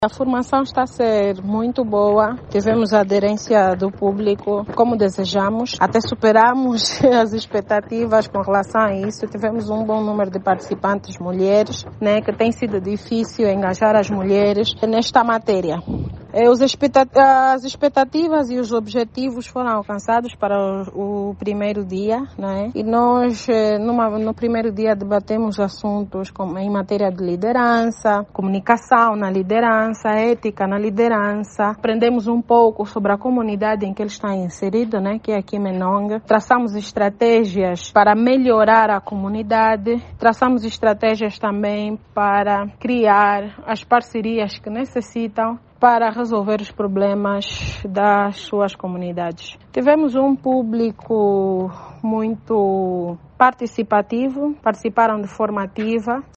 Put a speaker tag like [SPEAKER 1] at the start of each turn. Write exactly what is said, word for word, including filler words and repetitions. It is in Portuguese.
[SPEAKER 1] A formação está a ser muito boa, tivemos a aderência do público como desejamos, até superamos as expectativas com relação a isso. Tivemos um bom número de participantes mulheres, né, que tem sido difícil engajar as mulheres nesta matéria. As expectativas e os objetivos foram alcançados para o, o primeiro dia, né? E nós, numa, no primeiro dia, debatemos assuntos como em matéria de liderança, comunicação na liderança, ética na liderança. Aprendemos um pouco sobre a comunidade em que ele está inserido, né? Que é aqui em Menonga. Traçamos estratégias para melhorar a comunidade. Traçamos estratégias também para criar as parcerias que necessitam para resolver os problemas das suas comunidades. Tivemos um público muito participativo, participaram de forma ativa.